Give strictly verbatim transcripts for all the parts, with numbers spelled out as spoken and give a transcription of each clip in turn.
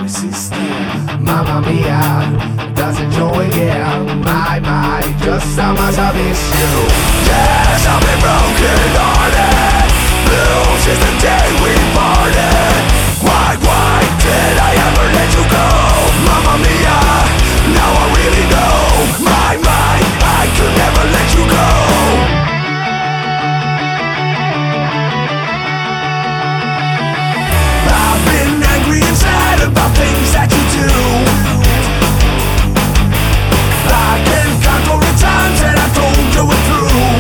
system. Mamma mia, doesn't show again. My mind, just how much I miss you. Yes, I've been broken hearted. Blue since the day we parted. Why, why did I ever let you go? Mamma mia, now I really know. My mind, I could never let you go. I've been angry and sad about things that you do. I can count all the times that I told you were through.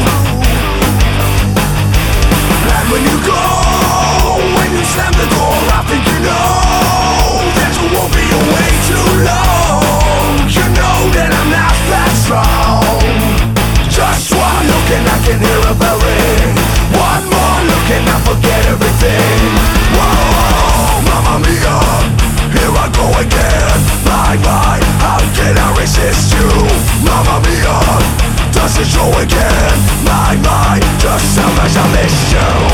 And when you go, when you slam the door, I think you know that you won't be away too long. You know that I'm not that strong. Just one look and I can hear a bell ring. One more look and I forget everything. Whoa, mamma mia, here I go again. My mind, how can I resist you? Mamma mia, does it show again? My mind, just how much I miss you.